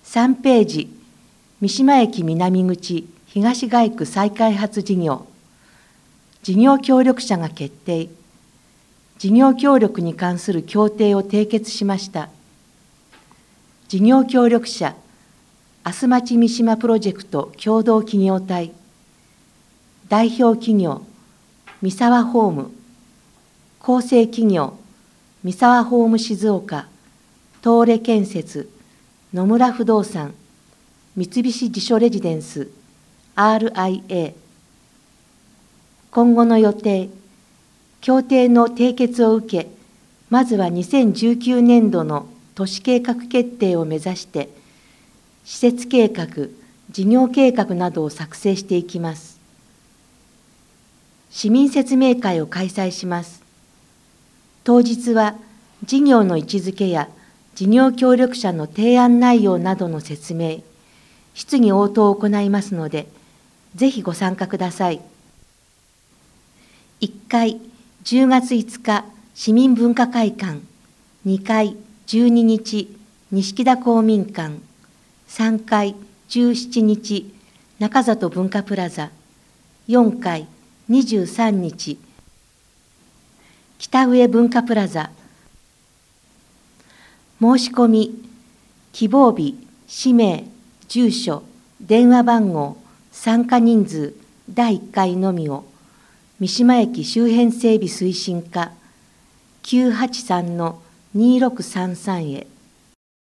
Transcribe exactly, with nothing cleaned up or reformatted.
さんページ、三島駅南口東街区再開発事業。事業協力者が決定。事業協力に関する協定を締結しました。事業協力者、あすまち三島プロジェクト共同企業体。代表企業、三沢ホーム。構成企業、三沢ホーム静岡、東レ建設、野村不動産、三菱地所レジデンス、アールアイエー。今後の予定、協定の締結を受け、まずはにせんじゅうきゅうねんどの都市計画決定を目指して、施設計画、事業計画などを作成していきます。市民説明会を開催します。当日は、事業の位置づけや事業協力者の提案内容などの説明、質疑応答を行いますので、ぜひご参加ください。いっかい、じゅうがついつか、市民文化会館。にかい、じゅうににち、錦田公民館。さんかい、じゅうしちにち、中里文化プラザ。よんかい、にじゅうさんにち、北上文化プラザ。申し込み、希望日、氏名、住所、電話番号、参加人数、だいいっかいのみを、三島駅周辺整備推進課きゅうはちさんのにろくさんさんへ。